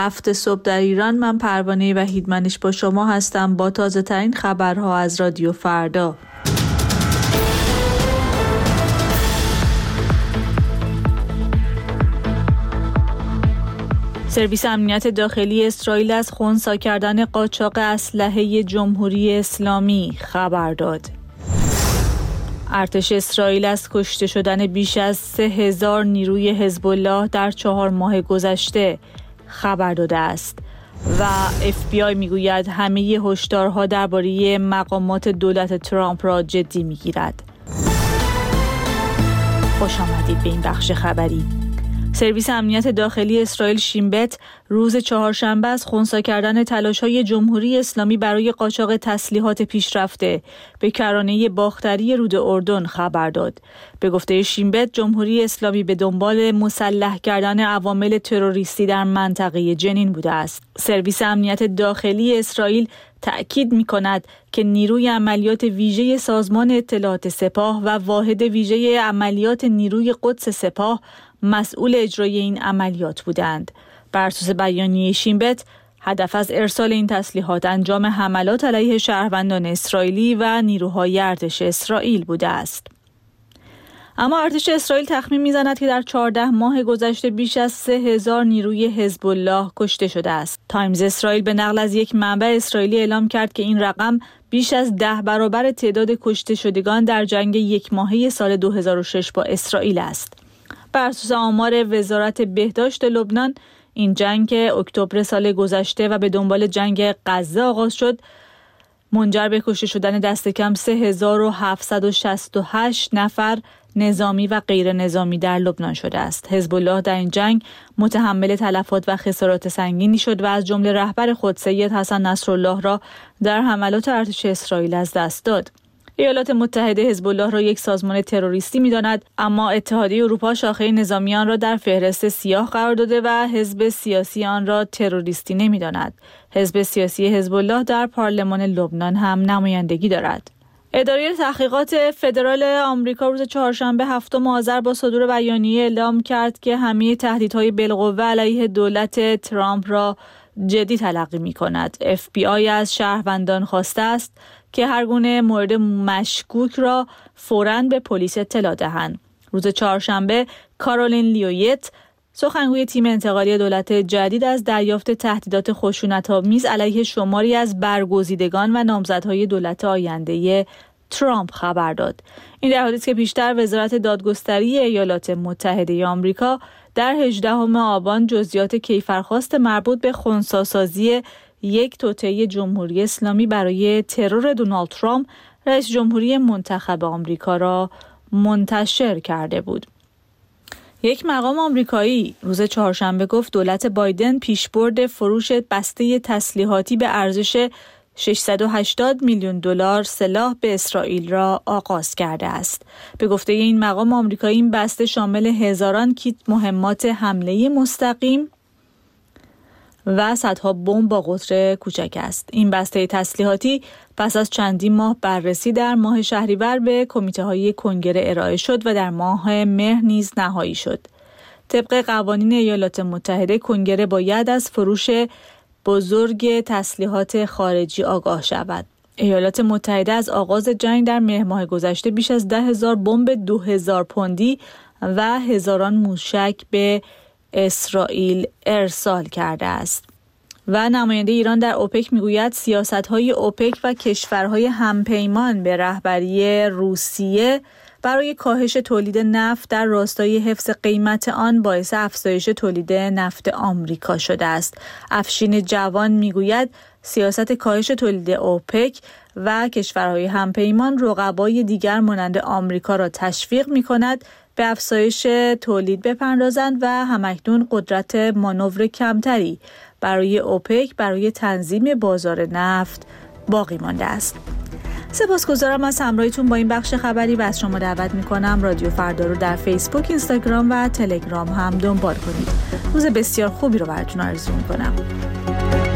7 صبح در ایران. من پروانه وحیدمنش با شما هستم با تازه ترین خبرها از رادیو فردا. سرویس امنیت داخلی اسرائیل از خنثی کردن قاچاق اسلحه جمهوری اسلامی خبر داد. ارتش اسرائیل از کشته شدن بیش از 3000 نیروی حزب الله در 4 ماه گذشته خبر داده است و FBI میگوید همه هشدارها درباره مقامات دولت ترامپ را جدی میگیرد. خوش آمدید به این بخش خبری. سرویس امنیت داخلی اسرائیل شین بت روز چهارشنبه از خنثی کردن تلاش‌های جمهوری اسلامی برای قاچاق تسلیحات پیشرفته به کرانه باختری رود اردن خبر داد. به گفته شین بت، جمهوری اسلامی به دنبال مسلح کردن عوامل تروریستی در منطقه جنین بوده است. سرویس امنیت داخلی اسرائیل تأکید می‌کند که نیروی عملیات ویژه سازمان اطلاعات سپاه و واحد ویژه عملیات نیروی قدس سپاه مسئول اجرای این عملیات بودند. بر اساس بیانیه شین بت، هدف از ارسال این تسلیحات انجام حملات علیه شهروندان اسرائیلی و نیروهای ارتش اسرائیل بوده است. اما ارتش اسرائیل تخمین می‌زند که در 14 ماه گذشته بیش از 3000 نیروی حزب الله کشته شده است. تایمز اسرائیل به نقل از یک منبع اسرائیلی اعلام کرد که این رقم بیش از 10 برابر تعداد کشته شدگان در جنگ یک ماهه سال 2006 با اسرائیل است. بر اساس آمار وزارت بهداشت لبنان، این جنگ که اکتبر سال گذشته و به دنبال جنگ غزه آغاز شد، منجر به کشته شدن دست کم 3768 نفر نظامی و غیر نظامی در لبنان شده است. حزب الله در این جنگ متحمل تلفات و خسارات سنگینی شد و از جمله رهبر خود سید حسن نصرالله را در حملات ارتش اسرائیل از دست داد. ایالات متحده حزب الله را یک سازمان تروریستی می‌داند، اما اتحادیه اروپا شاخه نظامی آن را در فهرست سیاه قرار داده و حزب سیاسی آن را تروریستی نمی‌داند. حزب سیاسی حزب الله در پارلمان لبنان هم نمایندگی دارد. اداره تحقیقات فدرال آمریکا روز چهارشنبه 7 آذر با صدور بیانیه اعلام کرد که همه تهدیدهای بالقوه علیه دولت ترامپ را جدی تلقی می‌کند. FBI از شهروندان خواسته است که هر گونه مورد مشکوک را فوراً به پلیس اطلاع دهند. روز چهارشنبه کارولین لیویت، سخنگوی تیم انتقالی دولت جدید، از دریافت تهدیدات خشونت‌آمیز علیه شماری از برگزیدگان و نامزدهای دولت آینده ترامپ خبر داد. این در حالی است که پیشتر وزارت دادگستری ایالات متحده آمریکا در 18 آبان جزئیات کیفرخواست مربوط به خنثی‌سازی یک توطئه جمهوری اسلامی برای ترور دونالد ترامپ، رئیس جمهوری منتخب آمریکا را منتشر کرده بود. یک مقام آمریکایی روز چهارشنبه گفت دولت بایدن پیشبرد فروش بسته تسلیحاتی به ارزش 680 میلیون دلار سلاح به اسرائیل را آغاز کرده است. به گفته این مقام آمریکایی، این بسته شامل هزاران کیت مهمات حمله مستقیم و صدها بمب با قطر کوچک است. این بسته تسلیحاتی پس از چندین ماه بررسی در ماه شهریور به کمیته‌های کنگره ارائه شد و در ماه مهر نیز نهایی شد. طبق قوانین ایالات متحده، کنگره باید از فروش بزرگ تسلیحات خارجی آگاه شود. ایالات متحده از آغاز جنگ در مهر ماه گذشته بیش از 10,000 بمب 2000 پوندی و هزاران موشک به اسرائیل ارسال کرده است. و نماینده ایران در اوپک میگوید سیاست‌های اوپک و کشورهای همپیمان به رهبری روسیه برای کاهش تولید نفت در راستای حفظ قیمت آن باعث افزایش تولید نفت آمریکا شده است. افشین جوان میگوید سیاست کاهش تولید اوپک و کشورهای همپیمان رقبای دیگر مانند آمریکا را تشویق می‌کند به افزایش تولید بپردازند و همکنون قدرت مانور کمتری برای اوپک برای تنظیم بازار نفت باقی مانده است. سپاسگزارم از همراهیتون با این بخش خبری و از شما دعوت میکنم رادیو فردا رو در فیسبوک، اینستاگرام و تلگرام هم دنبال کنید. روز بسیار خوبی رو براتون آرزو میکنم.